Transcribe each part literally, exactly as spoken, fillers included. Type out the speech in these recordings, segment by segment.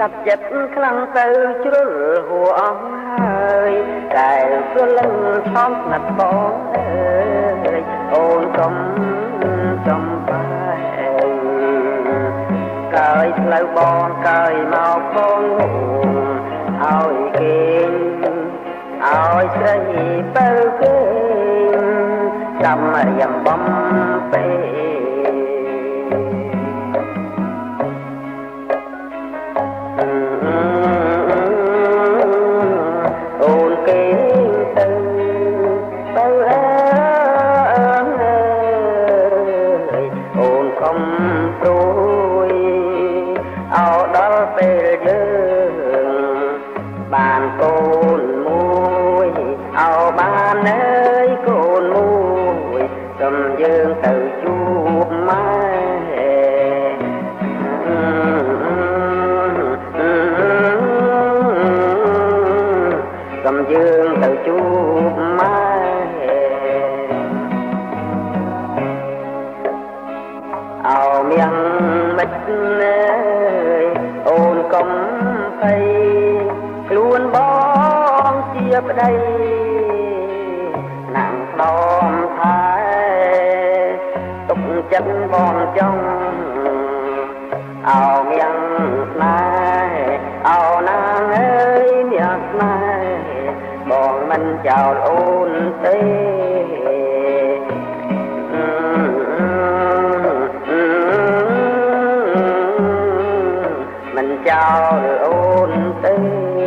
ប់ចិត្តខ្លាំងទៅជ្រុលហួរអស់ហើយតែព្រលឹងឆោមស្និទ្ធបងអើយអូនកុំចំបាយកើយផ្លូវបងកើយមកបងឲ្យគេឲ្យស្រីបើគេចាំរៀមបំពេអូនគេទៅបើអើយអូនកុំព្រួយឲ្យដល់ពេលយើងបានកូនមួយឲ្យបានអើយកូនមួយសូមយើងទៅជួបម៉ែសូមយើងទៅជួបម៉ែអោមយ៉ាងមិនអើយអូនកុំភ័យខ្លួនបងជាប្តីណាំងខ្នំថែទុកចិត្តបងចង់អោមយ៉ាងស្នេហ៍អោណាងអើយមានស្នេហ៍បងមិនចោលអូនទេមិនចោលអូនទេ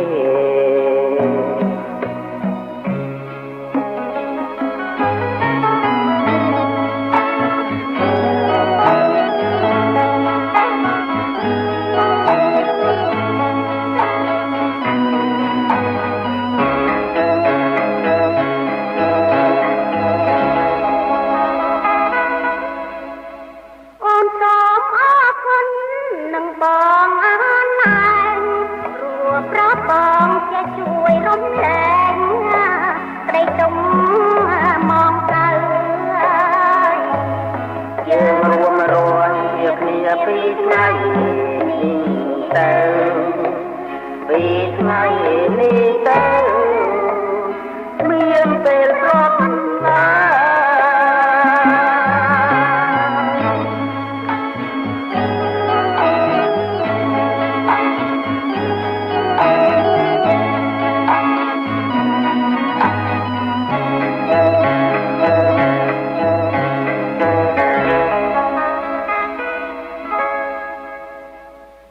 បងអើណែរួប្រាប់បងជាជួយរំលែងក្តីទុំមកទៅយើងរួមរងជាគ្នាពីថ្ងៃនេះទៅពីថ្ងៃនេះទៅមានពេល